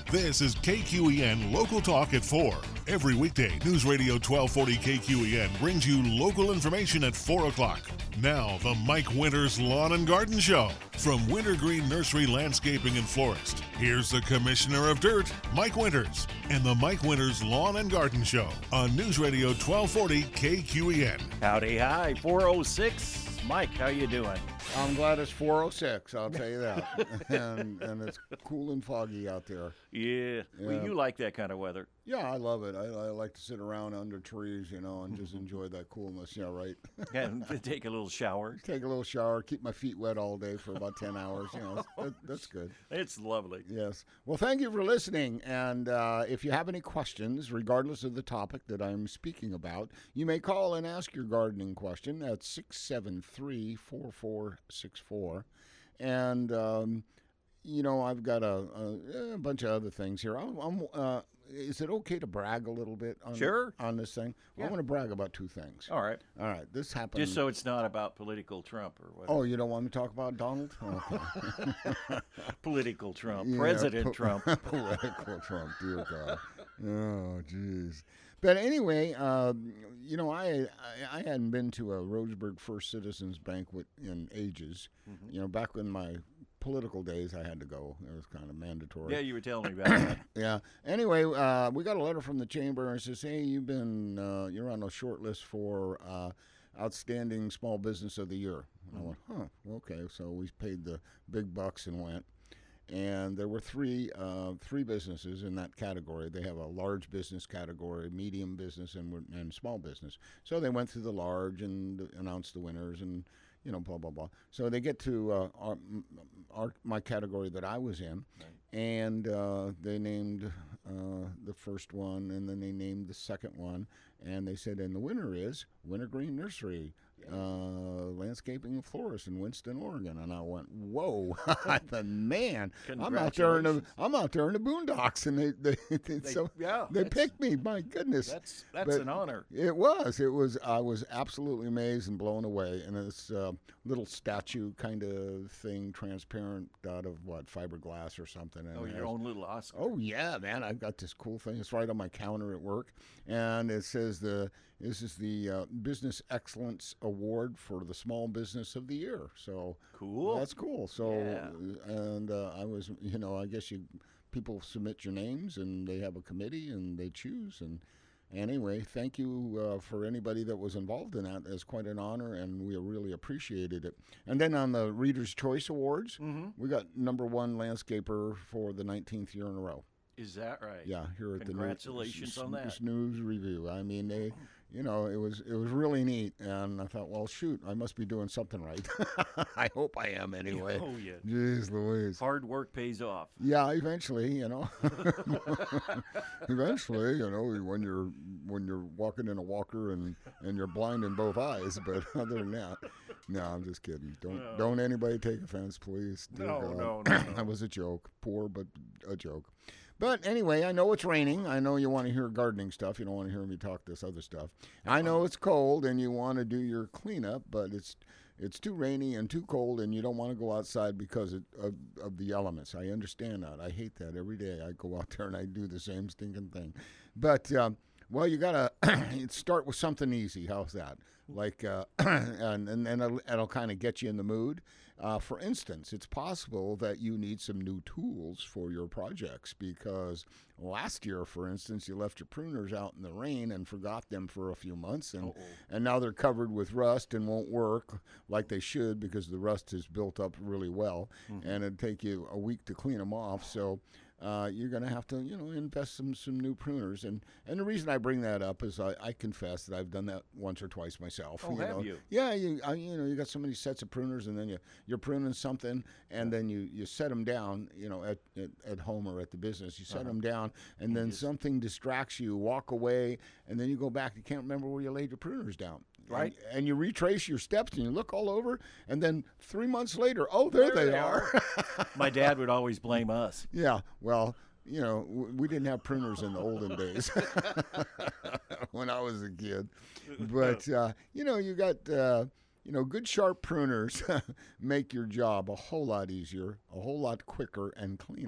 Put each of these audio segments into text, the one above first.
This is KQEN Local Talk at 4. Every weekday, News Radio 1240 KQEN brings you local information at 4 o'clock. Now, the Mike Winters Lawn and Garden Show from Wintergreen Nursery Landscaping and Florist. Here's the Commissioner of Dirt, Mike Winters, and the Mike Winters Lawn and Garden Show on News Radio 1240 KQEN. Howdy, hi, 406. Mike, how you doing? I'm glad it's 406, I'll tell you that. and it's cool and foggy out there. Yeah. Well, you like that kind of weather. Yeah, I love it. I like to sit around under trees, and just enjoy that coolness. Yeah, right. And take a little shower. Take a little shower, keep my feet wet all day for about 10 hours. That's good. It's lovely. Yes. Well, thank you for listening. And if you have any questions, regardless of the topic that I'm speaking about, you may call and ask your gardening question at 673-4464. And, I've got a bunch of other things here. Is it okay to brag a little bit on this thing? Yeah. I want to brag about two things. All right. This happened. Just so it's not about political Trump or whatever. Oh, you don't want me to talk about Donald? Okay. Political Trump. Yeah, President Trump. Political Trump, dear God. Oh, jeez. But anyway, I hadn't been to a Roseburg First Citizens banquet in ages. Mm-hmm. Back in my political days, I had to go. It was kind of mandatory. Yeah, you were telling me about that. Yeah. Anyway, we got a letter from the chamber and it says, hey, you're on a short list for Outstanding Small Business of the Year. And I went, okay. So we paid the big bucks and went. And there were three businesses in that category. They have a large business category, medium business, and small business. So they went through the large and announced the winners and, blah, blah, blah. So they get to my category that I was in, right. And they named the first one, and then they named the second one, and they said, and the winner is Wintergreen Nursery, Landscaping and Florist in Winston, Oregon. And I went, whoa! I thought, man, I'm out there in the boondocks, and they picked me. My goodness, that's an honor. It was. I was absolutely amazed and blown away. And this little statue kind of thing, transparent, out of fiberglass or something. And your own little Oscar. Oh yeah, man! I've got this cool thing. It's right on my counter at work, and it says this is the Business Excellence Award for the Small Business of the Year. So cool. That's cool. So and I was, I guess people submit your names and they have a committee and they choose. And anyway, thank you for anybody that was involved in that. It's quite an honor, and we really appreciated it. And then on the Reader's Choice Awards, we got #1 landscaper for the 19th year in a row. Is that right? Yeah, here at Congratulations on that. News Review. I mean, they, it was really neat, and I thought, well, shoot, I must be doing something right. I hope I am anyway. Oh yeah. Jeez Louise. Hard work pays off. Yeah, eventually, eventually, when you're walking in a walker and you're blind in both eyes. But other than that, no, I'm just kidding. Don't anybody take offense, please. No. That was a joke. Poor, but a joke. But anyway, I know it's raining. I know you want to hear gardening stuff. You don't want to hear me talk this other stuff. I know it's cold and you want to do your cleanup, but it's too rainy and too cold, and you don't want to go outside because of the elements. I understand that. I hate that every day. I go out there and I do the same stinking thing. But, you got to start with something easy. How's that? Like, and then it'll kind of get you in the mood. For instance, it's possible that you need some new tools for your projects because last year, for instance, you left your pruners out in the rain and forgot them for a few months, and now they're covered with rust and won't work like they should because the rust is built up really well, and it'd take you a week to clean them off. So you're going to have to, invest some new pruners. And the reason I bring that up is I confess that I've done that once or twice myself. Oh, have you? Yeah, you got so many sets of pruners, and then you're pruning something, and then you set them down, at home or at the business. You set them down, and then something distracts you, walk away, and then you go back. You can't remember where you laid your pruners down. Right. And you retrace your steps and you look all over, and then 3 months later, there they are. My dad would always blame us. Yeah, well, we didn't have pruners in the olden days when I was a kid. But, you got, good sharp pruners make your job a whole lot easier, a whole lot quicker and cleaner.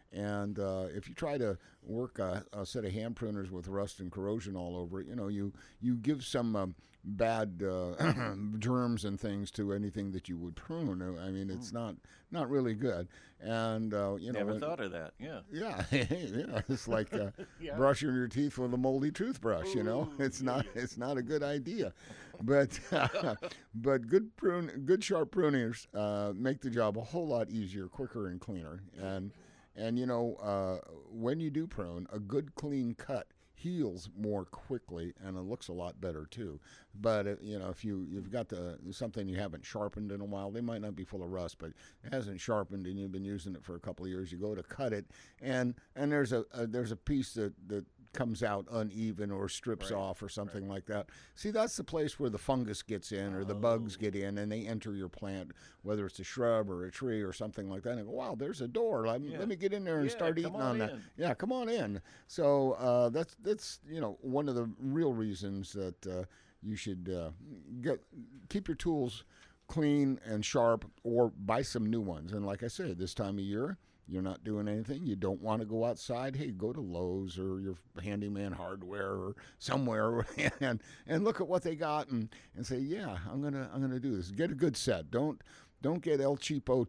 And if you try to work a set of hand pruners with rust and corrosion all over it, you give some bad germs and things to anything that you would prune. I mean, it's not really good. And Never thought of that. Yeah. Yeah, yeah. It's like brushing your teeth with a moldy toothbrush. It's not a good idea. But but good sharp pruners make the job a whole lot easier, quicker, and cleaner. And when you do prune, a good clean cut heals more quickly, and it looks a lot better too. But if you've got something you haven't sharpened in a while, they might not be full of rust, but it hasn't sharpened, and you've been using it for a couple of years. You go to cut it, and there's a piece that comes out uneven or strips off or something like that. See, that's the place where the fungus gets in or the bugs get in, and they enter your plant, whether it's a shrub or a tree or something like that. And go, wow, there's a door. Let me get in there and start eating on that. Yeah, come on in. So that's one of the real reasons that you should keep your tools clean and sharp, or buy some new ones. And like I said, this time of year, you're not doing anything, you don't want to go outside, hey, go to Lowe's or your Handyman Hardware or somewhere and look at what they got and say, yeah, I'm gonna do this. Get a good set. Don't get El Cheapo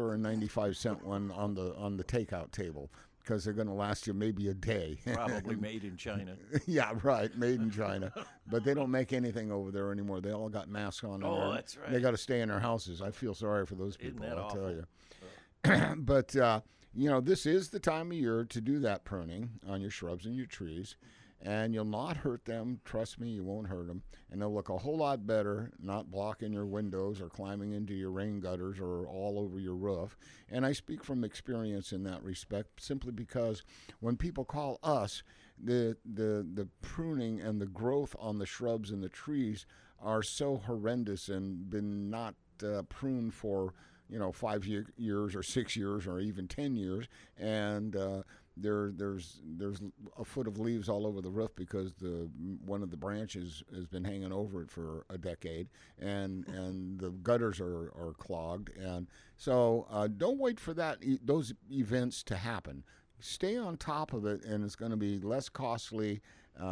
$2.95 one on the takeout table, because they're going to last you maybe a day. Probably made in China. Yeah, right, made in China. But they don't make anything over there anymore. They all got masks on. Oh, that's right. They got to stay in their houses. I feel sorry for those people, Isn't that I'll awful? tell you. But, this is the time of year to do that pruning on your shrubs and your trees, and you'll not hurt them. Trust me, you won't hurt them. And they'll look a whole lot better, not blocking your windows or climbing into your rain gutters or all over your roof. And I speak from experience in that respect, simply because when people call us, the pruning and the growth on the shrubs and the trees are so horrendous and been not pruned for 5 years or 6 years or even 10 years, and there's a foot of leaves all over the roof because one of the branches has been hanging over it for a decade, and the gutters are clogged. And so don't wait for those events to happen. Stay on top of it, and it's going to be less costly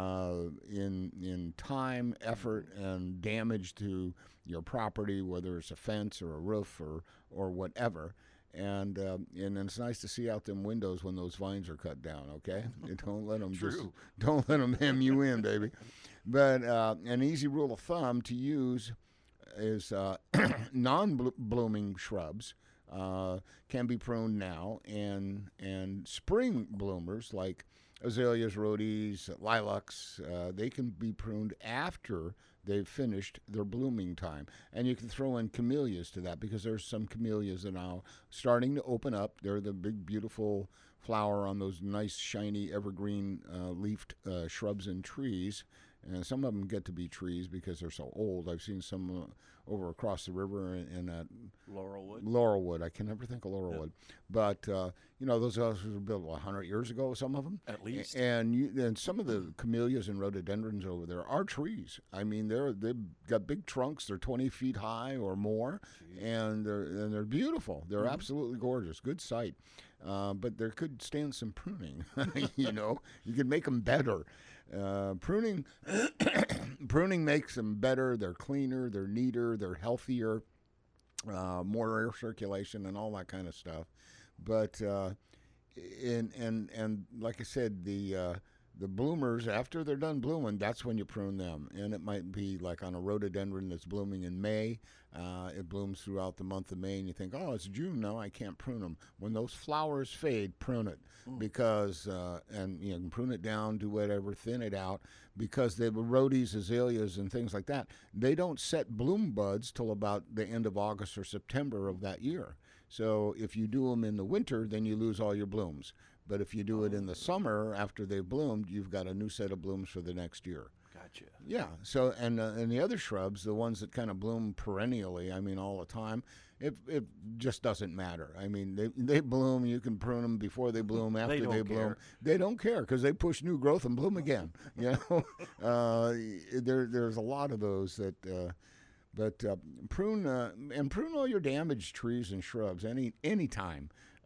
in time, effort, and damage to your property, whether it's a fence or a roof or whatever. And it's nice to see out them windows when those vines are cut down. Okay, don't let them don't let them hem you in, baby. But an easy rule of thumb to use is non-blooming shrubs can be pruned now, and spring bloomers like azaleas, rhodies, lilacs, they can be pruned after they've finished their blooming time. And you can throw in camellias to that, because there's some camellias that are now starting to open up. They're the big, beautiful flower on those nice, shiny, evergreen leafed shrubs and trees. And some of them get to be trees because they're so old. I've seen some over across the river in that Laurelwood. I can never think of Laurelwood. Yeah. But, those houses were built, 100 years ago, some of them? At least. And some of the camellias and rhododendrons over there are trees. I mean, they've got big trunks. They're 20 feet high or more. Jeez. And they're beautiful. They're absolutely gorgeous. Good sight. But there could stand some pruning. You could make them better. Pruning makes them better. They're cleaner, they're neater, they're healthier, more air circulation and all that kind of stuff. But and like I said, the bloomers, after they're done blooming, that's when you prune them. And it might be like on a rhododendron that's blooming in May. It blooms throughout the month of May, and you think, oh, it's June now, I can't prune them. When those flowers fade, prune it, because and you can prune it down, do whatever, thin it out, because the rhodies, azaleas, and things like that, they don't set bloom buds till about the end of August or September of that year. So if you do them in the winter, then you lose all your blooms. But if you do it in the summer after they've bloomed, you've got a new set of blooms for the next year. Gotcha. Yeah. So and the other shrubs, the ones that kind of bloom perennially, I mean all the time, it just doesn't matter. I mean they bloom. You can prune them before they bloom, after they bloom. They don't care, because they push new growth and bloom again. There's a lot of those that. But prune all your damaged trees and shrubs any time.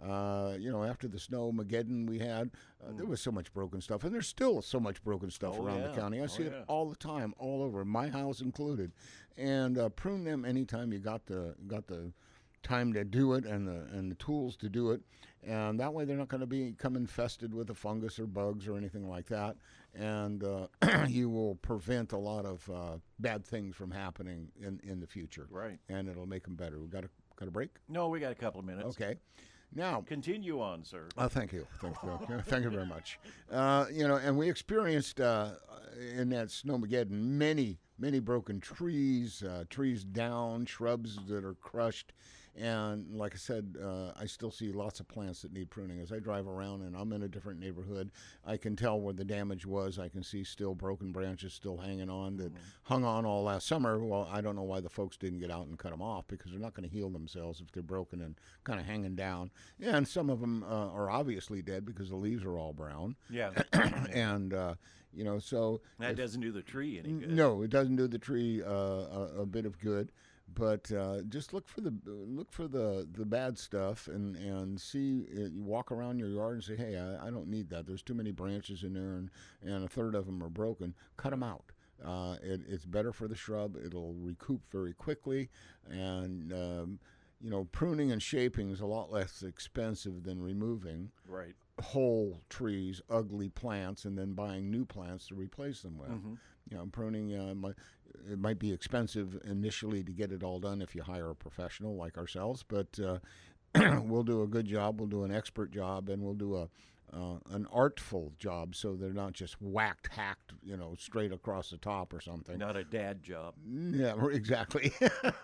After the Snowmageddon we had, there was so much broken stuff, and there's still so much broken stuff around the county. I see it all the time, all over, my house included. And prune them anytime you got the time to do it and the tools to do it, and that way they're not going to become infested with a fungus or bugs or anything like that, and you will prevent a lot of bad things from happening in the future. Right. And it'll make them better. We got a break? No, we got a couple of minutes. Okay. Now, continue on, sir. Thank you. Thank you very much. And we experienced in that Snowmageddon many broken trees, trees down, shrubs that are crushed. And like I said, I still see lots of plants that need pruning. As I drive around and I'm in a different neighborhood, I can tell where the damage was. I can see still broken branches still hanging on that hung on all last summer. Well, I don't know why the folks didn't get out and cut them off, because they're not going to heal themselves if they're broken and kind of hanging down. And some of them are obviously dead because the leaves are all brown. Yeah. And so that doesn't do the tree any good. No, it doesn't do the tree a bit of good. But just look for the bad stuff and see. You walk around your yard and say, hey, I don't need that. There's too many branches in there, and a third of them are broken. Cut them out. It's better for the shrub. It'll recoup very quickly, and pruning and shaping is a lot less expensive than removing whole trees, ugly plants, and then buying new plants to replace them with. Mm-hmm. Pruning it might be expensive initially to get it all done if you hire a professional like ourselves, but we'll do a good job. We'll do an expert job, and we'll do an artful job, so they're not just hacked, straight across the top or something. Not a dad job. Yeah, exactly.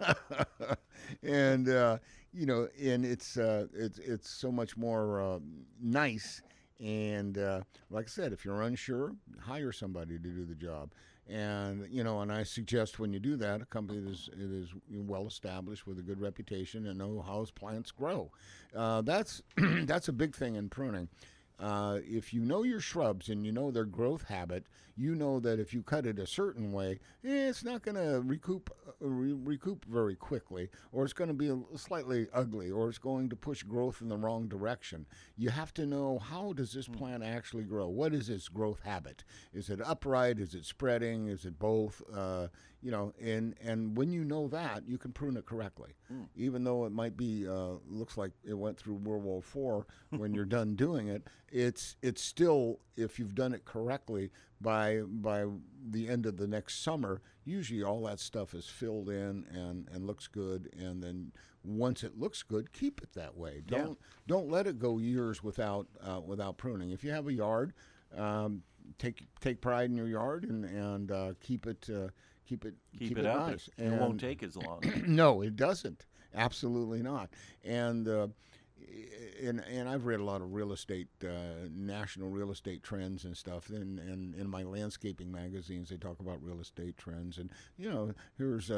And and it's so much more nice. And like I said, if you're unsure, hire somebody to do the job. And and I suggest when you do that, a company that is well established with a good reputation and know how plants grow. That's a big thing in pruning. If you know your shrubs and you know their growth habit, you know that if you cut it a certain way, it's not going to recoup very quickly, or it's going to be slightly ugly, or it's going to push growth in the wrong direction. You have to know, how does this plant actually grow? What is its growth habit? Is it upright? Is it spreading? Is it both? And when you know that, you can prune it correctly. Even though it might be looks like it went through World War IV, when you're done doing it, it's still, if you've done it correctly, by the end of the next summer, usually all that stuff is filled in and looks good. And then once it looks good, keep it that way. Don't let it go years without pruning. If you have a yard, take pride in your yard and keep it nice. And it won't take as long. No, it doesn't. Absolutely not. And I've read a lot of real estate, national real estate trends and stuff. And in my landscaping magazines, they talk about real estate trends. And here's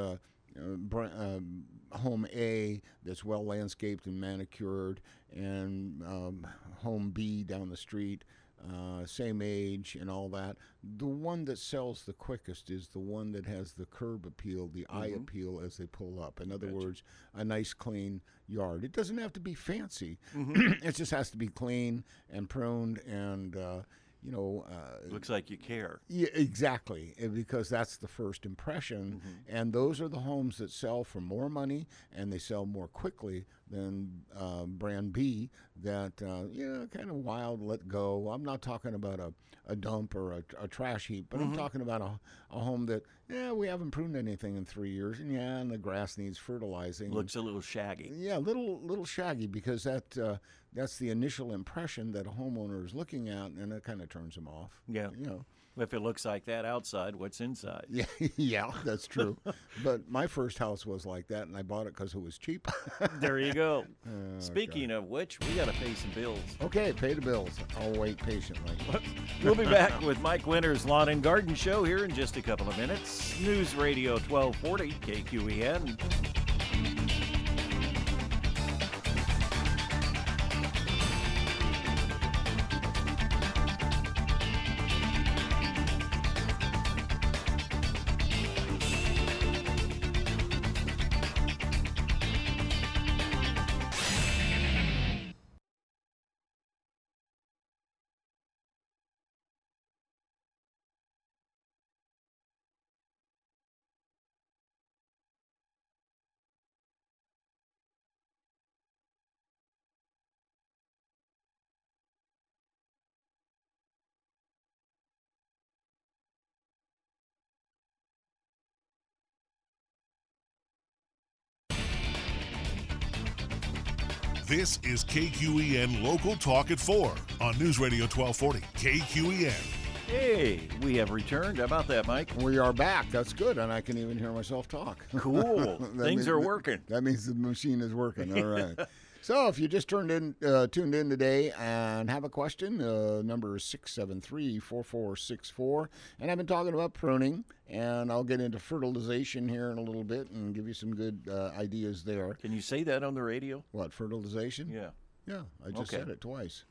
home A that's well landscaped and manicured, and home B down the street, same age and all that. The one that sells the quickest is the one that has the curb appeal, the eye appeal as they pull up. In other words, a nice clean yard. It doesn't have to be fancy. It just has to be clean and pruned and looks like you care. Yeah, exactly, because that's the first impression. And those are the homes that sell for more money, and they sell more quickly than brand B that kind of wild, let go. I'm not talking about a dump or a trash heap, but I'm talking about a home that we haven't pruned anything in 3 years, and the grass needs fertilizing. Looks a little shaggy. Yeah, little shaggy, because that's the initial impression that a homeowner is looking at, and it kind of turns them off. Yeah. If it looks like that outside, what's inside? Yeah, that's true. But my first house was like that, and I bought it because it was cheap. There you go. Speaking of which, we got to pay some bills. Okay, pay the bills. I'll wait patiently. We'll be back with Mike Winters' Lawn and Garden Show here in just a couple of minutes. News Radio 1240 KQEN. This is KQEN Local Talk at 4 on News Radio 1240 KQEN. Hey, we have returned. How about that, Mike? We are back. That's good, and I can even hear myself talk. Cool. Things are working. That means the machine is working. All right. So if you just tuned in today and have a question, number is 673-4464. And I've been talking about pruning, and I'll get into fertilization here in a little bit and give you some good ideas there. Can you say that on the radio? What, fertilization? Yeah. Yeah, I just said it twice.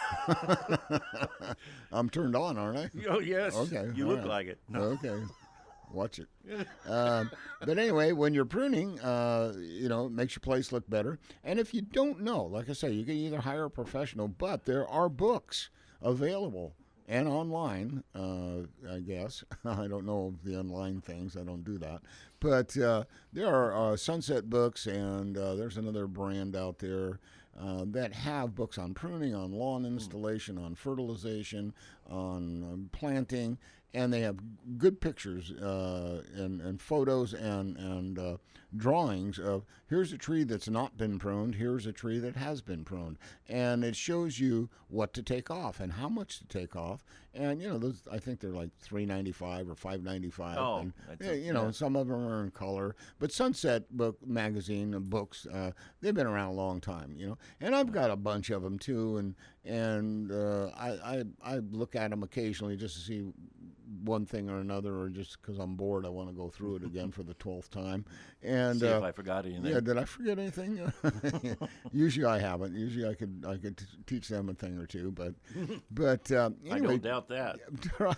I'm turned on, aren't I? Oh, yes. Okay. You look like it. No. Okay. Watch it. But anyway, when you're pruning, it makes your place look better. And if you don't know, like I say, you can either hire a professional, but there are books available and online, I guess. I don't know the online things. I don't do that. But there are Sunset Books, and there's another brand out there that have books on pruning, on lawn installation, on fertilization, on planting, and they have good pictures and photos and drawings of here's a tree that's not been pruned, here's a tree that has been pruned, and it shows you what to take off and how much to take off. And those, I think they're like $3.95 or $5.95. Oh, and, some of them are in color. But Sunset Book magazine books, they've been around a long time. And I've got a bunch of them too, and I look at them occasionally just to see one thing or another, or just because I'm bored, I want to go through it again for the 12th time. And see if I forgot anything. Yeah, did I forget anything? Usually I haven't. Usually I could teach them a thing or two, but anyway, I don't doubt that. Try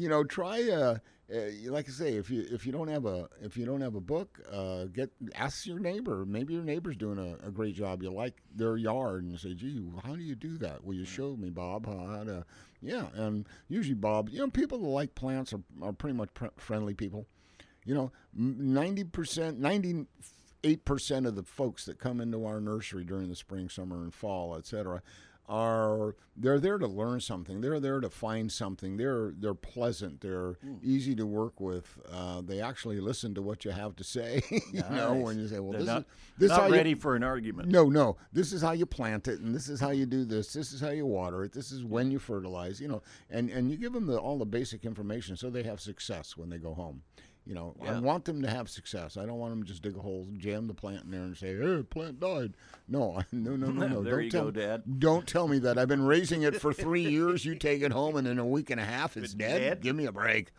like I say, if you don't have a book, ask your neighbor. Maybe your neighbor's doing a great job. You like their yard, and say, "Gee, how do you do that? Will you show me, Bob, how to?" Yeah, and usually Bob, people that like plants are pretty much friendly people. 98% of the folks that come into our nursery during the spring, summer, and fall, etc., they're there to learn something. They're there to find something. They're pleasant. They're easy to work with. They actually listen to what you have to say. When you say, "Well, They're this not how ready for an argument." No. This is how you plant it, and this is how you do this. This is how you water it. This is when you fertilize. And you give them all the basic information so they have success when they go home. I want them to have success. I don't want them to just dig a hole, jam the plant in there, and say, "Hey, plant died." No. There you go, Dad. Don't tell me that. I've been raising it for 3 years. You take it home, and in a week and a half, it's dead? Give me a break.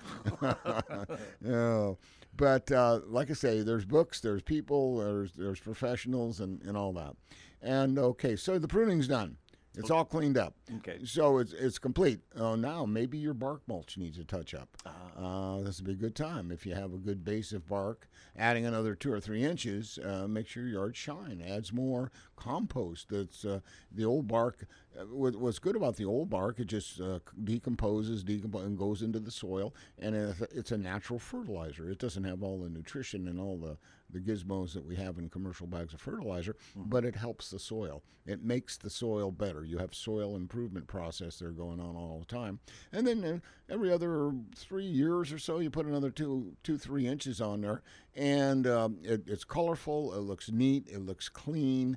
No. But like I say, there's books, there's people, there's professionals, and all that. And, okay, so the pruning's done. It's all cleaned up. Okay. So it's complete. Now maybe your bark mulch needs a touch up. This would be a good time. If you have a good base of bark, adding another 2 or 3 inches makes your yard shine. Adds more compost. That's the old bark. What's good about the old bark, it just decomposes and goes into the soil, and it's a natural fertilizer. It doesn't have all the nutrition and all the gizmos that we have in commercial bags of fertilizer, but it helps the soil. It makes the soil better. You have soil improvement process there going on all the time. And then every other 3 years or so, you put another 2-3 inches on there, and it's colorful, it looks neat, it looks clean,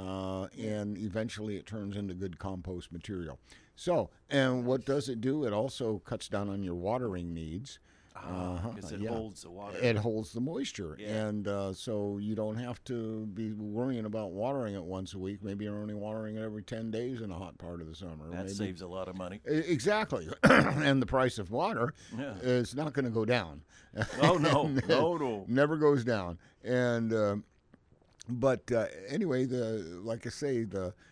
and eventually it turns into good compost material. So, and what does it do? It also cuts down on your watering needs. Because it holds the water. It holds the moisture. Yeah. And so you don't have to be worrying about watering it once a week. Maybe you're only watering it every 10 days in a hot part of the summer. That saves a lot of money. Exactly. And the price of water is not going to go down. Oh, no. No. Never goes down. And but anyway, like I say,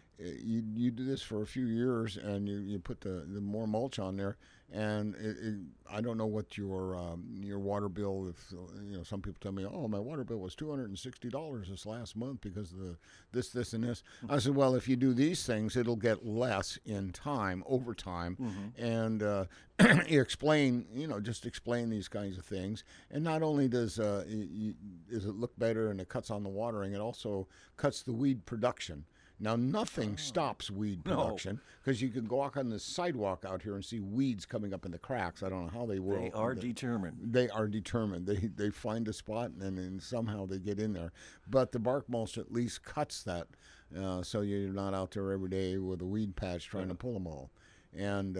you do this for a few years, and you put the more mulch on there, and I don't know what your water bill. If some people tell me, "Oh, my water bill was $260 this last month because of this, and this." I said, "Well, if you do these things, it'll get less in time, over time." And you explain these kinds of things, and not only does it look better and it cuts on the watering, it also cuts the weed production. Now, nothing stops weed production, because you can walk on the sidewalk out here and see weeds coming up in the cracks. I don't know how they will. They are determined. They are determined. They find a spot, and then somehow they get in there. But the bark mulch at least cuts that so you're not out there every day with a weed patch trying to pull them all. And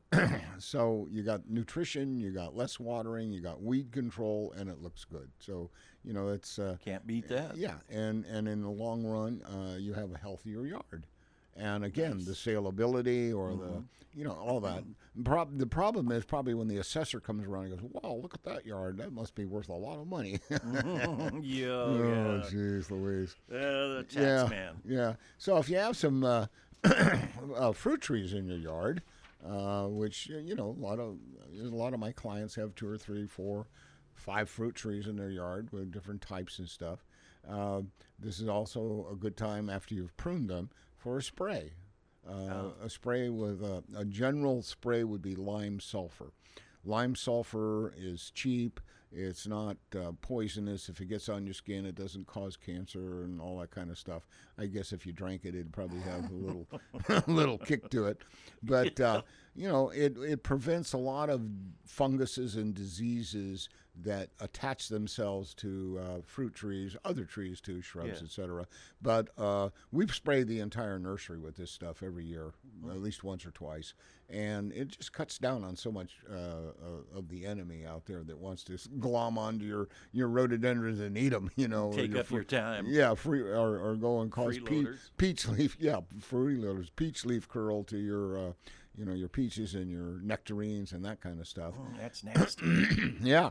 so you got nutrition, you got less watering, you got weed control, and it looks good. So, it's... Can't beat that. Yeah, and in the long run, you have a healthier yard. And again, the saleability or all that. The problem is probably when the assessor comes around and goes, wow, look at that yard. That must be worth a lot of money. Yeah. Oh, jeez Louise. The tax man. Yeah. So if you have some fruit trees in your yard, which, a lot of my clients have 2 or 3, 4, 5 fruit trees in their yard with different types and stuff. This is also a good time after you've pruned them for a spray. A spray with a general spray would be lime sulfur. Lime sulfur is cheap. It's not poisonous. If it gets on your skin, it doesn't cause cancer and all that kind of stuff. I guess if you drank it, it'd probably have a little little kick to it. But, it prevents a lot of funguses and diseases that attach themselves to fruit trees, other trees too, shrubs, etc. But we've sprayed the entire nursery with this stuff every year, at least once or twice. And it just cuts down on so much of the enemy out there that wants to glom onto your rhododendrons and eat them, Take up your time. Yeah, or go and cause peach leaf, freeloaders, peach leaf curl to your your peaches and your nectarines and that kind of stuff. Oh, that's nasty. Yeah.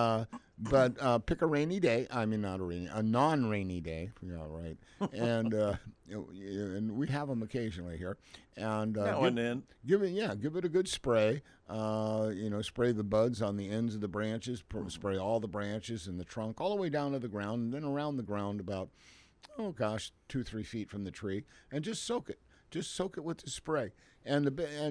But pick a rainy day. I mean, a non-rainy day. Yeah, right. And and we have them occasionally here. And now and then. Give it a good spray. Spray the buds on the ends of the branches. Spray all the branches and the trunk all the way down to the ground, and then around the ground about 2-3 feet from the tree, and just soak it. Just soak it with the spray. And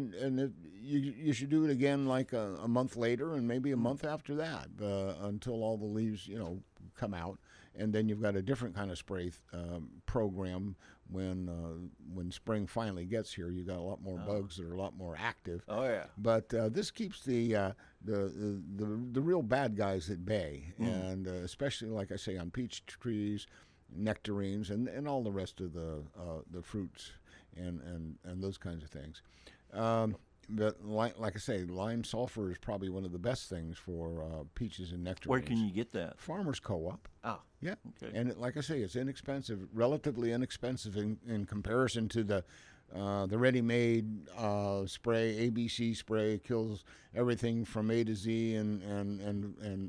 you should do it again like a month later and maybe a month after that until all the leaves come out, and then you've got a different kind of spray program when spring finally gets here. You got a lot more bugs that are a lot more active. Oh yeah. But this keeps the real bad guys at bay, and especially like I say on peach trees, nectarines, and all the rest of the fruits. And those kinds of things. But like I say, lime sulfur is probably one of the best things for peaches and nectarines. Where can you get that? Farmers Co-op. Ah, yeah. Okay. And like I say, it's inexpensive, relatively inexpensive in comparison to the ready-made spray. ABC spray kills everything from A to Z, and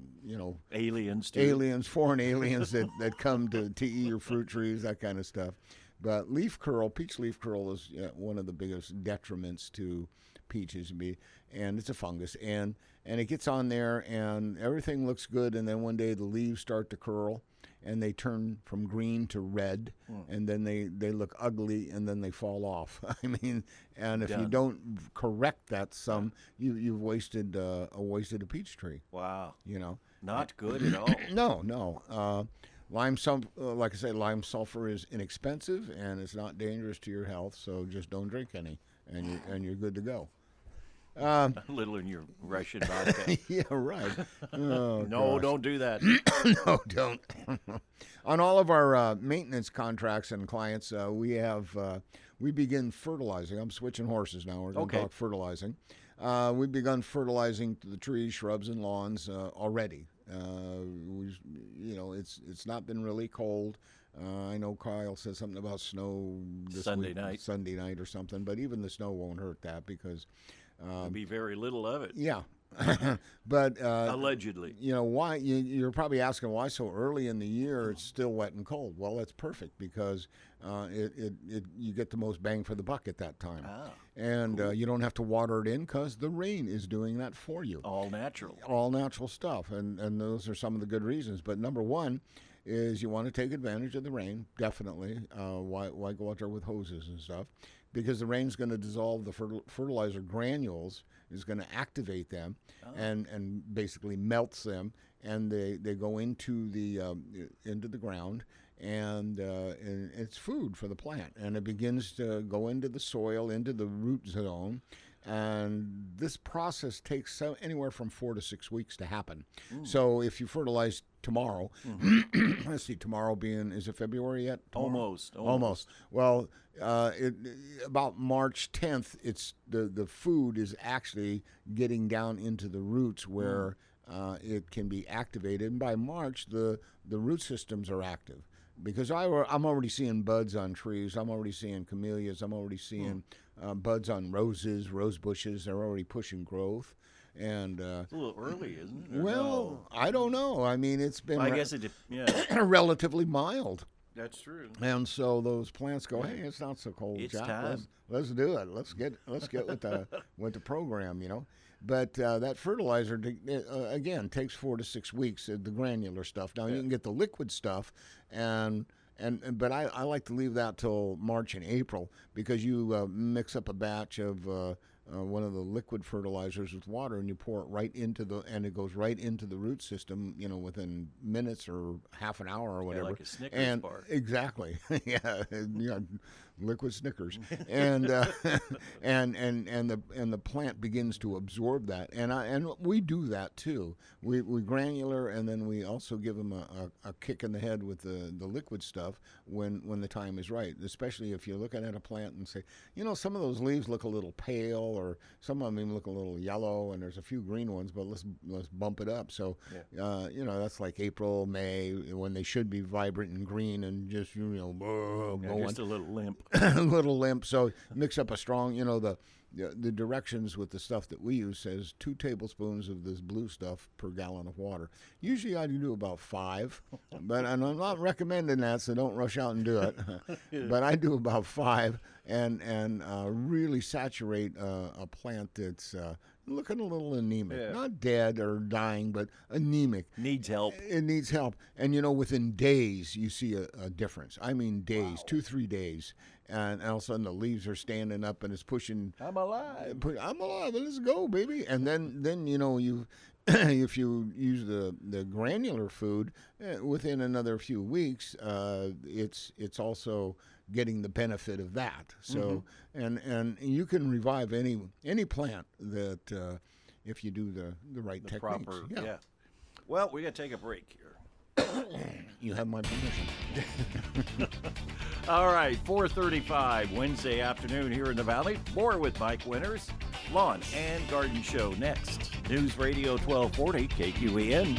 aliens, foreign aliens that come to eat your fruit trees, that kind of stuff. But peach leaf curl is one of the biggest detriments to peaches, and it's a fungus, and it gets on there, and everything looks good, and then one day the leaves start to curl, and they turn from green to red, and then they look ugly, and then they fall off. I mean, and if you don't correct that you've wasted a peach tree. Wow. Not good at all. No. Like I say, lime sulfur is inexpensive and it's not dangerous to your health, so just don't drink any, and you're good to go. A little in your Russian vodka. Yeah, right. Oh, no, don't do that. No, don't. On all of our maintenance contracts and clients, we begin fertilizing. I'm switching horses now. We're going to talk fertilizing. We've begun fertilizing the trees, shrubs, and lawns already. It's not been really cold. I know Kyle said something about snow Sunday night or something, but even the snow won't hurt that because there'll be very little of it. Yeah. But allegedly, why you're probably asking why so early in the year it's still wet and cold. Well, that's perfect because you get the most bang for the buck at that time, and you don't have to water it in because the rain is doing that for you. All natural stuff, and those are some of the good reasons. But number one is you want to take advantage of the rain. Definitely, why go out there with hoses and stuff? Because the rain's going to dissolve the fertilizer granules, is going to activate them, and basically melts them, and they go into the ground, and it's food for the plant, and it begins to go into the soil, into the root zone, And this process takes anywhere from 4 to 6 weeks to happen. So if you fertilize tomorrow, let's see, tomorrow being, is it February yet? Tomorrow? Almost. Well, about March 10th, it's the food is actually getting down into the roots where it can be activated. And by March, the root systems are active. Because I'm already seeing buds on trees. I'm already seeing camellias. I'm already seeing buds on roses, rose bushes. They're already pushing growth. And it's a little early, isn't it? Well, I don't know. I mean, it's been I guess relatively mild. That's true. And so those plants go, hey, it's not so cold, It's Jack. time. Let's do it. Let's get with the program, you know. But that fertilizer again takes 4 to 6 weeks. The granular stuff. Now you can get the liquid stuff, but I like to leave that till March and April because you mix up a batch of one of the liquid fertilizers with water, and you pour it right into and it goes right into the root system, you know, within minutes or half an hour or whatever. Like a Snickers bar. Exactly. yeah, liquid Snickers, and the plant begins to absorb that, and we do that too. We granular, and then we also give them a kick in the head with the liquid stuff when the time is right. Especially if you're looking at a plant and say, you know, some of those leaves look a little pale, or some of them even look a little yellow, and there's a few green ones, but let's bump it up. So, you know, that's like April, May, when they should be vibrant and green and just going. Just a little limp. A little limp. So mix up a strong, you know, the directions with the stuff that we use says 2 tablespoons of this blue stuff per gallon of water. Usually I do about 5, but I'm not recommending that, so don't rush out and do it. But I do about 5 and really saturate a plant that's looking a little anemic. Not dead or dying, but anemic. Needs help. It needs help. And, you know, within days, you see a difference. I mean days, 2-3 days. And all of a sudden the leaves are standing up and it's pushing. I'm alive. I'm alive. Let's go, baby. And then you know, if you use the granular food, within another few weeks, it's also getting the benefit of that. So and you can revive any plant that if you do the right techniques. Proper, yeah. Well, we got to take a break here. You have my permission. All right, 4:35 Wednesday afternoon here in the Valley. More with Mike Winters, Lawn and Garden Show next. News Radio 1240 KQEN.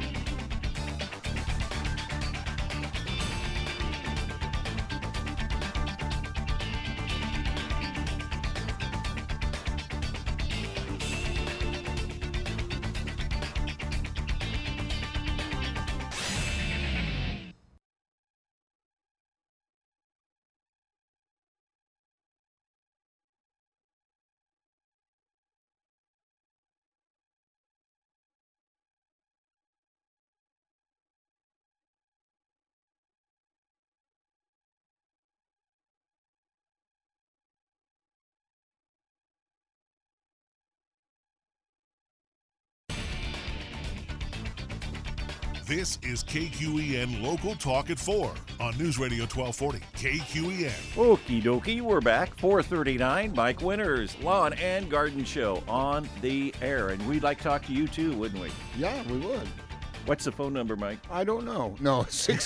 This is KQEN Local Talk at 4 on News Radio 1240 KQEN. Okie dokie, we're back. 4:39, Mike Winters, Lawn and Garden Show on the air. And we'd like to talk to you too, wouldn't we? Yeah, we would. What's the phone number, Mike? I don't know. No,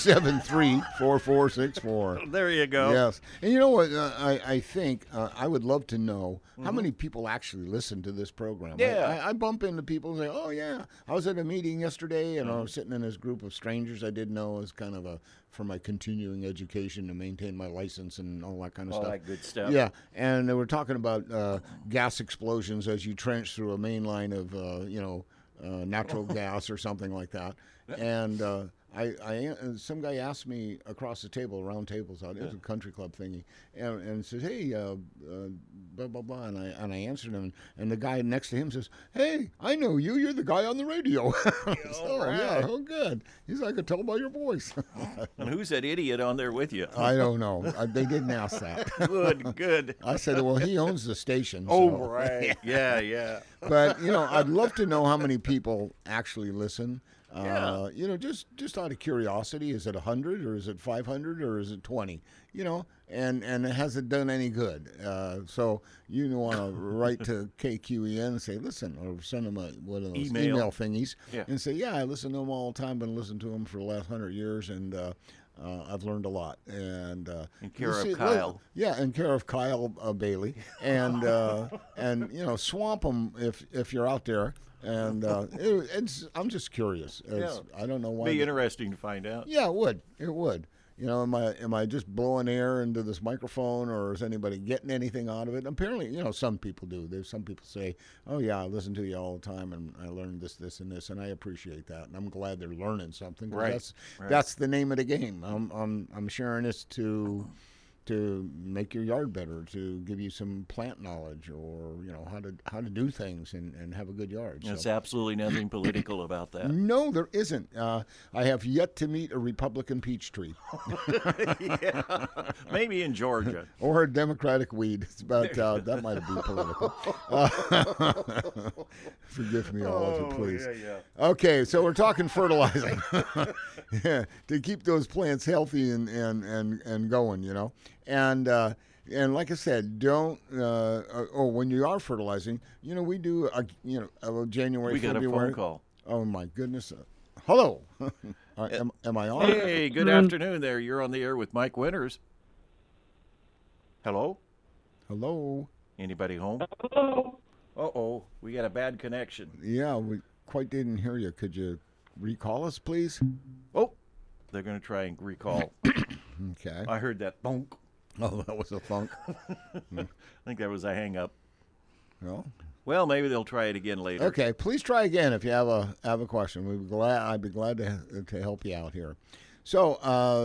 673-4464. There you go. Yes. And you know what? I think I would love to know how many people actually listen to this program. Yeah. I bump into people and say, oh, yeah, I was at a meeting yesterday, and I was sitting in this group of strangers I didn't know as kind of for my continuing education to maintain my license and all that kind of stuff. All that good stuff. Yeah. And they were talking about gas explosions as you trench through a main line of, natural gas or something like that. And some guy asked me across the table, round tables out, it was a country club thingy, and says, hey, blah, blah, blah. And I answered him, and the guy next to him says, hey, I know you. You're the guy on the radio. Yeah, oh, good. He's like, I could tell by your voice. And who's that idiot on there with you? I don't know. They didn't ask that. Good. I said, well, he owns the station. Oh, so. right. Yeah. But, I'd love to know how many people actually listen. Yeah. Just out of curiosity, is it 100 or is it 500 or is it 20? and it hasn't done any good. So you want to write to KQEN and say, listen, or send them one of those email thingies, and say, I listen to them all the time, been listening to them for the last 100 years, and I've learned a lot. And in care of Kyle. In care of Kyle Bailey, and swamp them if you're out there. And I'm just curious. I don't know why. Be interesting to find out. Yeah, it would. It would. Am I just blowing air into this microphone, or is anybody getting anything out of it? Apparently, some people do. There's some people say, "Oh yeah, I listen to you all the time, and I learned this, and this," and I appreciate that, and I'm glad they're learning something. Right. That's the name of the game. I'm sharing this to make your yard better, to give you some plant knowledge, or how to do things and have a good yard. There's absolutely nothing political about that. No, there isn't. I have yet to meet a Republican peach tree. Maybe in Georgia. Or a Democratic weed, but that might be political. Forgive me, all of you, please. Okay, so we're talking fertilizing to keep those plants healthy and going, And like I said, don't. When you are fertilizing, we do. January. We got February. A phone call. Oh my goodness! Hello. Am I on? Hey, good afternoon. There, you're on the air with Mike Winters. Hello. Hello. Anybody home? Hello. We got a bad connection. Yeah, we quite didn't hear you. Could you recall us, please? Oh, they're going to try and recall. Okay. I heard that bonk. Oh, that was a thunk. I think that was a hang-up. No. Well, maybe they'll try it again later. Okay, please try again if you have a question. I'd be glad to help you out here. So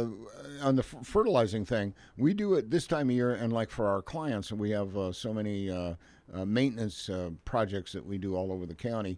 on the fertilizing thing, we do it this time of year, and like for our clients, we have so many maintenance projects that we do all over the county,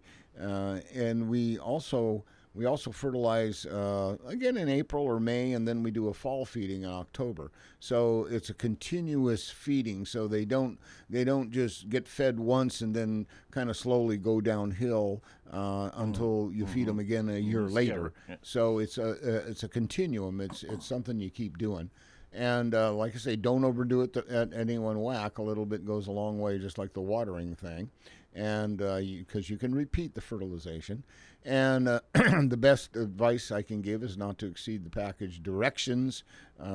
and we also fertilize again in April or May, and then we do a fall feeding in October. So it's a continuous feeding. So they don't just get fed once and then kind of slowly go downhill until you feed them again a year later. Yeah. So it's a continuum. It's something you keep doing. And like I say, don't overdo it at any one whack. A little bit goes a long way, just like the watering thing. And because you can repeat the fertilization. And the best advice I can give is not to exceed the package directions.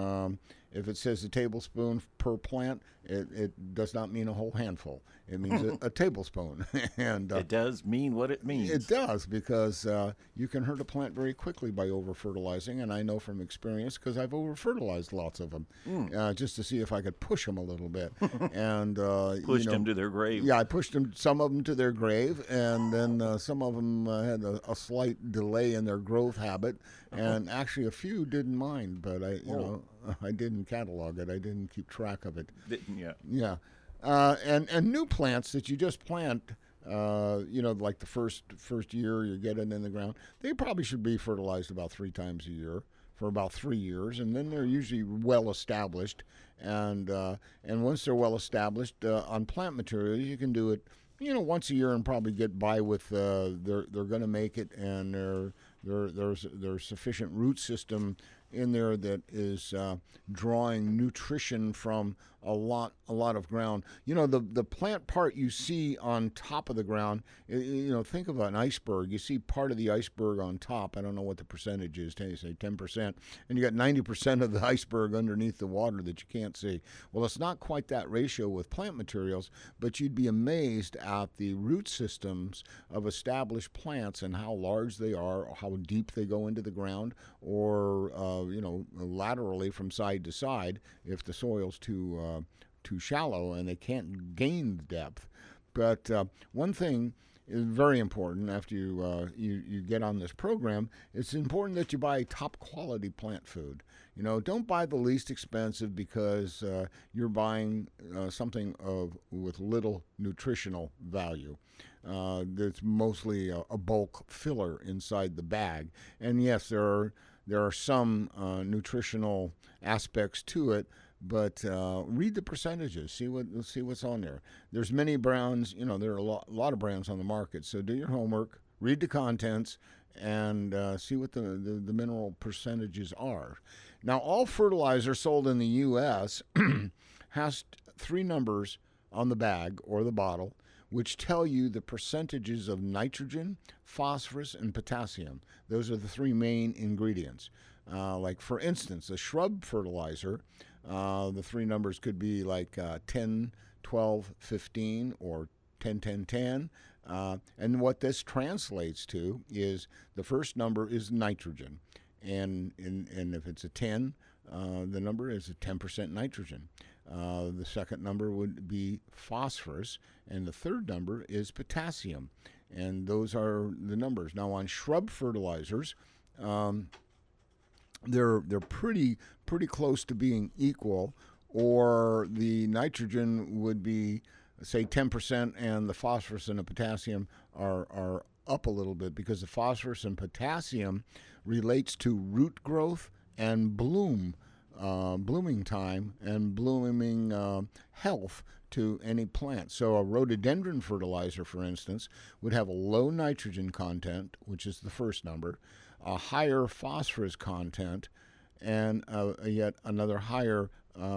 If it says a tablespoon per plant, it does not mean a whole handful. It means a tablespoon. And it does mean what it means. It does, because you can hurt a plant very quickly by over-fertilizing, and I know from experience because I've over-fertilized lots of them just to see if I could push them a little bit. And pushed them to their grave. Yeah, I pushed some of them to their grave, and then some of them had a slight delay in their growth habit, and actually a few didn't mind, but I didn't catalog it. I didn't keep track of it. Yeah. And new plants that you just plant, like the first year you get it in the ground, they probably should be fertilized about 3 times a year for about 3 years, and then they're usually well established. And once they're well established on plant materials, you can do it, once a year and probably get by with. They're going to make it, and there's sufficient root system in there that is drawing nutrition from a lot of ground. The plant part you see on top of the ground, think of an iceberg. You see part of the iceberg on top. I don't know what the percentage is, say 10%, and you got 90% of the iceberg underneath the water that you can't see. Well, it's not quite that ratio with plant materials, but you'd be amazed at the root systems of established plants and how large they are, how deep they go into the ground, or laterally from side to side if the soil's too shallow and they can't gain the depth. But one thing is very important after you get on this program. It's important that you buy top quality plant food. Don't buy the least expensive, because you're buying something with little nutritional value. That's mostly a bulk filler inside the bag. And yes, there are some nutritional aspects to it, but read the percentages. See what's on there. There's many brands. There are a lot of brands on the market. So do your homework, read the contents, and see what the mineral percentages are. Now, all fertilizer sold in the U.S. has 3 numbers on the bag or the bottle, which tell you the percentages of nitrogen, phosphorus, and potassium. Those are the 3 main ingredients. Like, for instance, a shrub fertilizer, the 3 numbers could be like 10, 12, 15, or 10, 10, 10. And what this translates to is the first number is nitrogen. And if it's a 10, the number is a 10% nitrogen. The second number would be phosphorus, and the third number is potassium. And those are the numbers. Now, on shrub fertilizers, they're pretty close to being equal, or the nitrogen would be, say, 10%, and the phosphorus and the potassium are up a little bit, because the phosphorus and potassium relates to root growth and blooming time and blooming health to any plant. So a rhododendron fertilizer, for instance, would have a low nitrogen content, which is the first number, a higher phosphorus content, and yet another higher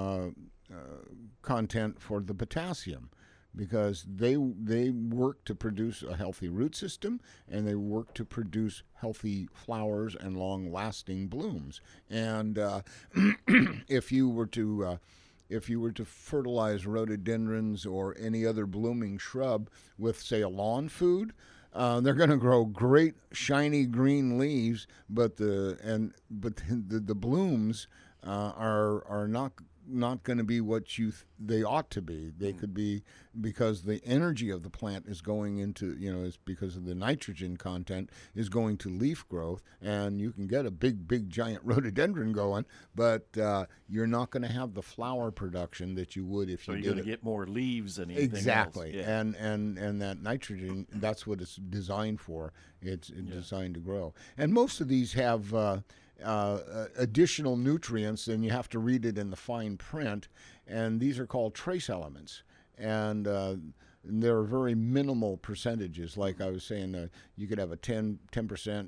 content for the potassium, because they work to produce a healthy root system, and they work to produce healthy flowers and long-lasting blooms. And if you were to fertilize rhododendrons or any other blooming shrub with, say, a lawn food, they're going to grow great shiny green leaves, but the blooms are not going to be what they ought to be. They could be, because the energy of the plant is going into, is because of the nitrogen content is going to leaf growth, and you can get a big giant rhododendron going, but you're not going to have the flower production that you would if you did it. So you're going to get more leaves than anything exactly. else. Yeah. And that nitrogen, that's what it's designed for. It's designed to grow. And most of these have additional nutrients, and you have to read it in the fine print, and these are called trace elements, and they're very minimal percentages. Like I was saying, you could have a 10%, 12%,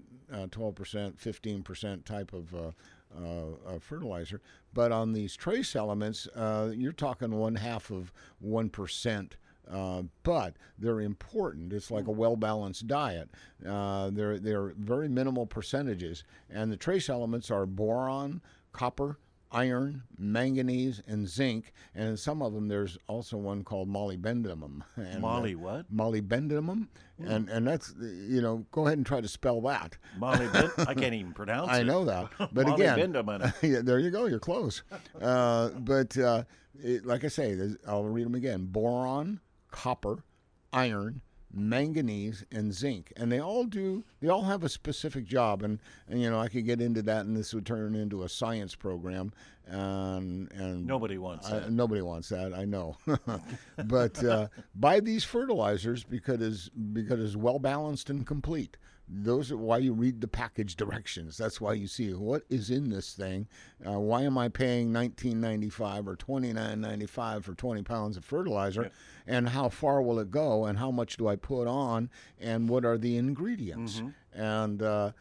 15% type of fertilizer, but on these trace elements, you're talking 0.5%. But they're important. It's like a well-balanced diet. They're very minimal percentages, and the trace elements are boron, copper, iron, manganese, and zinc, and in some of them there's also one called molybdenum. And, molybdenum, and that's, go ahead and try to spell that. I can't even pronounce it. I know that, but again, yeah, there you go, you're close. But like I say, I'll read them again: boron, copper, iron, manganese, and zinc, and they all have a specific job, and I could get into that, and this would turn into a science program, and nobody wants that. Nobody wants that, I know. But buy these fertilizers because it's well balanced and complete. Those are why you read the package directions. That's why you see what is in this thing. Why am I paying $19.95 or $29.95 for 20 pounds of fertilizer? Yeah. And how far will it go? And how much do I put on? And what are the ingredients? Mm-hmm. And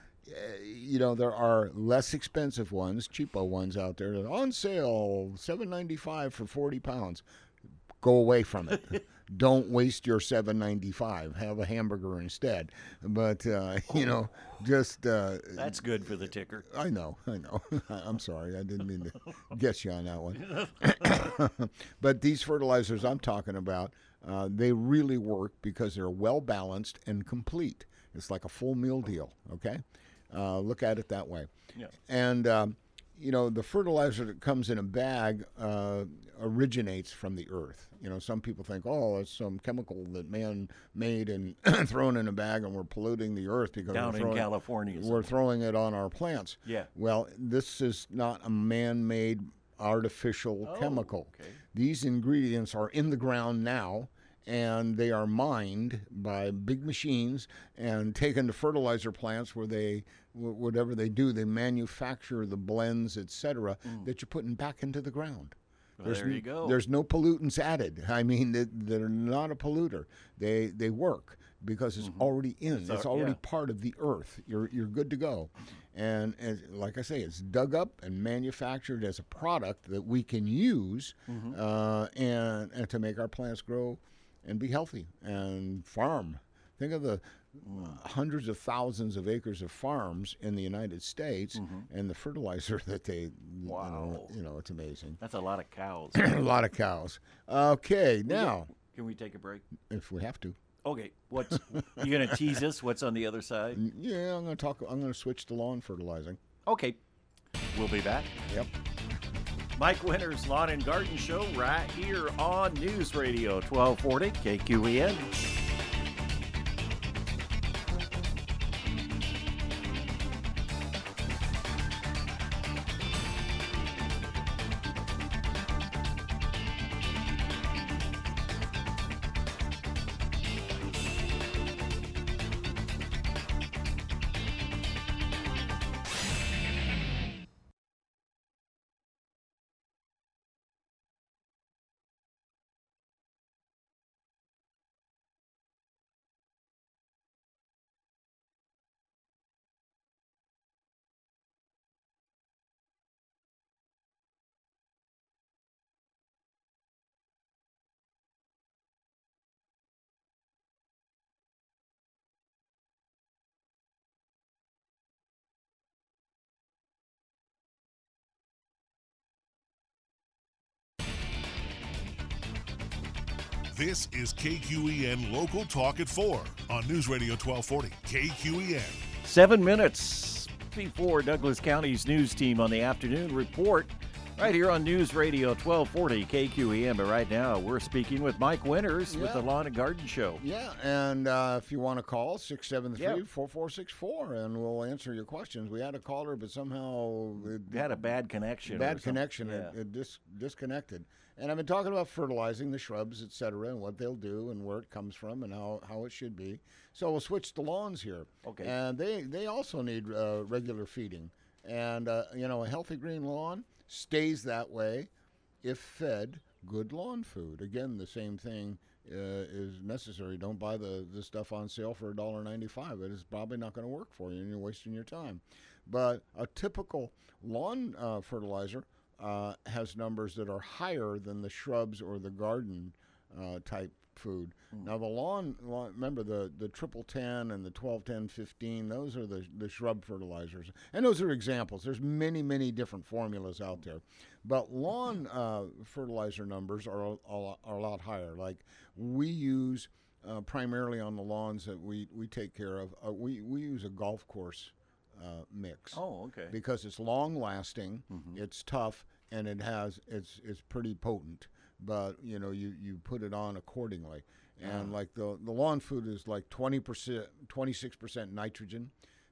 there are less expensive ones, cheapo ones out there that are on sale, $7.95 for 40 pounds. Go away from it. Don't waste your $7.95. Have a hamburger instead. But just that's good for the ticker. I know. I'm sorry. I didn't mean to guess you on that one. But these fertilizers I'm talking about, they really work because they're well balanced and complete. It's like a full meal deal. Okay, look at it that way. Yeah. And the fertilizer that comes in a bag originates from the earth. Some people think, it's some chemical that man made and thrown in a bag, and we're polluting the earth because in California. We're throwing it on our plants. Yeah. Well, this is not a man-made artificial chemical. Okay. These ingredients are in the ground now, and they are mined by big machines and taken to fertilizer plants where whatever they do, they manufacture the blends, etc., that you're putting back into the ground. Well, there you go. There's no pollutants added. I mean, they're not a polluter. They work. because it's already in. It's already yeah. part of the earth. You're good to go. And like I say, it's dug up and manufactured as a product that we can use and to make our plants grow and be healthy and farm. Think of the hundreds of thousands of acres of farms in the United States and the fertilizer that they, Wow. it's amazing. That's a lot of cows. A lot of cows. Okay, now, Can we take a break? if we have to. Okay, what's you gonna tease us? What's on the other side? Yeah, I'm going to switch to lawn fertilizing. Okay, we'll be back. Yep. Mike Winters Lawn and Garden Show right here on News Radio 1240 KQEN. This is KQEN Local Talk at 4 on News Radio 1240 KQEN. 7 minutes before Douglas County's news team on the afternoon report right here on News Radio 1240 KQEN. But right now, we're speaking with Mike Winters with the Lawn and Garden Show. Yeah, and if you want to call, 673-4464, and we'll answer your questions. We had a caller, but somehow It had a bad connection. It disconnected. And I've been talking about fertilizing the shrubs, et cetera, and what they'll do and where it comes from and how it should be. So we'll switch to lawns here. Okay. And they also need regular feeding. And, a healthy green lawn stays that way if fed good lawn food. Again, the same thing is necessary. Don't buy the stuff on sale for $1.95. It is probably not going to work for you, and you're wasting your time. But a typical lawn fertilizer has numbers that are higher than the shrubs or the garden type food. Now the lawn, remember the 1010 and the 12-10-15, those are the shrub fertilizers. And those are examples. There's many, many different formulas out there. But lawn fertilizer numbers are a lot higher. Like we use primarily on the lawns that we take care of, we use a golf course mix. Oh, okay. Because it's long lasting, it's tough, and it's pretty potent. But you put it on accordingly. And like the lawn food is like 20%, 26% nitrogen,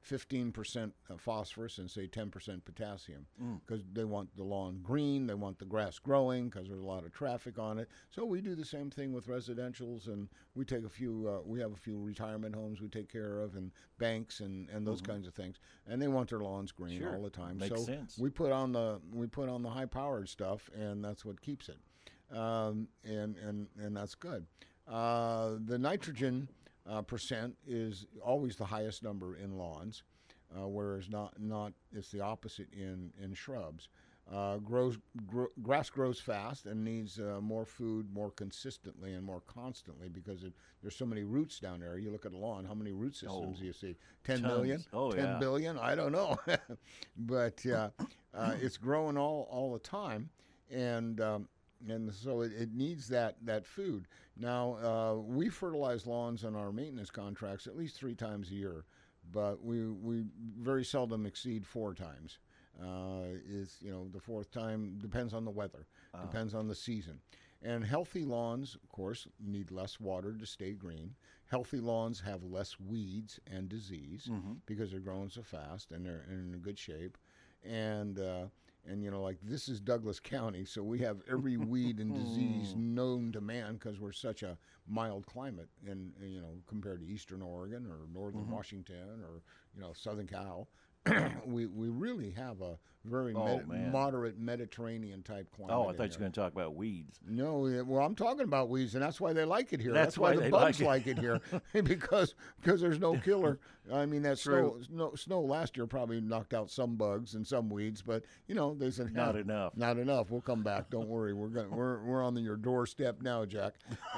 15% phosphorus, and say 10% potassium, because they want the lawn green, they want the grass growing, because there's a lot of traffic on it. So we do the same thing with residentials, and we take we have a few retirement homes we take care of, and banks and those kinds of things, and they want their lawns green all the time. Makes so sense. we put on the high powered stuff, and that's what keeps it, and that's good. The nitrogen percent is always the highest number in lawns, whereas not it's the opposite in shrubs. Grass grows fast and needs more food more consistently and more constantly because there's so many roots down there. You look at a lawn, how many root systems do you see? 10 million? Oh, 10 billion? I don't know. But it's growing all the time, and so it needs that food. Now, we fertilize lawns on our maintenance contracts at least 3 times a year, but we very seldom exceed 4 times. The 4th time depends on the weather, depends on the season. And healthy lawns, of course, need less water to stay green. Healthy lawns have less weeds and disease because they're growing so fast and they're in good shape. And like this is Douglas County, so we have every weed and disease known to man because we're such a mild climate, and compared to Eastern Oregon or Northern Washington or Southern Cal, we really have a very man. moderate Mediterranean type climate. Oh, I thought you were going to talk about weeds. No, well, I'm talking about weeds, and that's why they like it here. That's why why the they bugs like like it here, because there's no killer. I mean, that snow last year probably knocked out some bugs and some weeds, but they said Not enough. Not enough. We'll come back. Don't worry. We're on your doorstep now, Jack.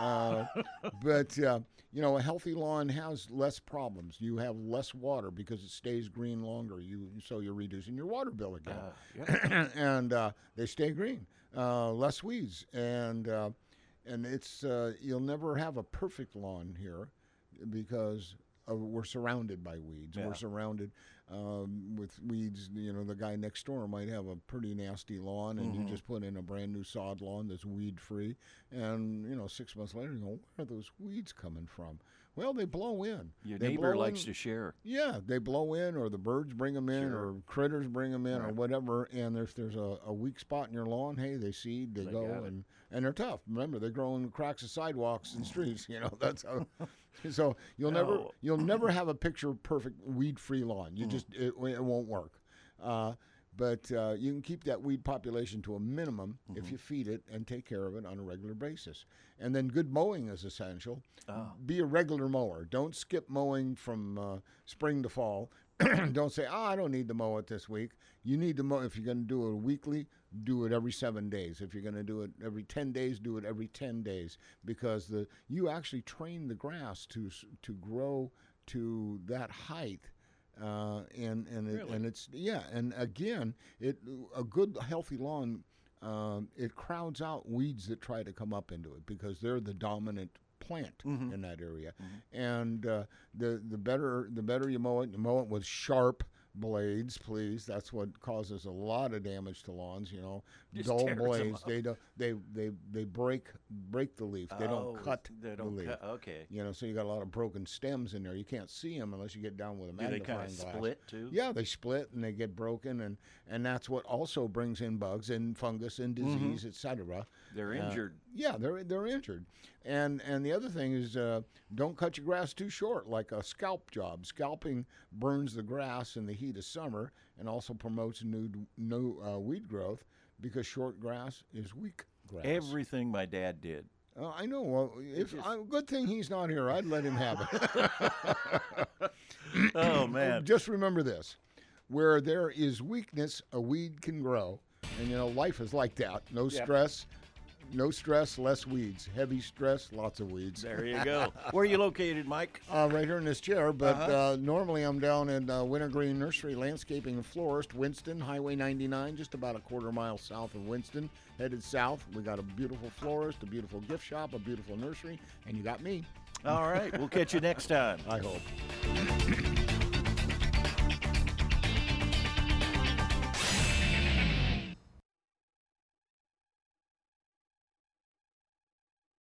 But a healthy lawn has less problems. You have less water because it stays green longer. So you're reducing your water bill again, and they stay green. Less weeds, and it's you'll never have a perfect lawn here because we're surrounded by weeds. Yeah. We're surrounded with weeds. The guy next door might have a pretty nasty lawn, and you just put in a brand new sod lawn that's weed free, and 6 months later you go, where are those weeds coming from? Well, they blow in. Your neighbor likes to share. Yeah, they blow in, or the birds bring them in, or critters bring them in, or whatever. And if there's a weak spot in your lawn, hey, they seed, they go, and they're tough. Remember, they grow in cracks of sidewalks and streets. That's how. So you'll never have a picture perfect weed-free lawn. You just it won't work. But you can keep that weed population to a minimum if you feed it and take care of it on a regular basis. And then good mowing is essential. Be a regular mower. Don't skip mowing from spring to fall. Don't say, I don't need to mow it this week. You need to mow. If you're going to do it weekly, do it every 7 days. If you're going to do it every 10 days, do it every 10 days. Because you actually train the grass to grow to that height. And it's and again, a good healthy lawn it crowds out weeds that try to come up into it because they're the dominant plant in that area. And the better you mow it with sharp blades, please. That's what causes a lot of damage to lawns. Just dull tears blades. them up. They break the leaf. They don't cut the leaf. Okay. So you got a lot of broken stems in there. You can't see them unless you get down with a magnifying Do they kind of glass. split too? Yeah, they split and they get broken, and that's what also brings in bugs and fungus and disease, etc. They're injured. Yeah, they're injured. And the other thing is don't cut your grass too short, like a scalp job. Scalping burns the grass in the heat of summer and also promotes new weed growth because short grass is weak grass. Everything my dad did. I know. Well, good thing he's not here. I'd let him have it. Oh, man. Just remember this. Where there is weakness, a weed can grow. And, life is like that. No stress. No stress, less weeds. Heavy stress, lots of weeds. There you go. Where are you located, Mike? Right here in this chair, but normally I'm down in Wintergreen Nursery Landscaping and Florist, Winston, Highway 99, just about a quarter mile south of Winston. Headed south, we got a beautiful florist, a beautiful gift shop, a beautiful nursery, and you got me. All right. We'll catch you next time. I hope.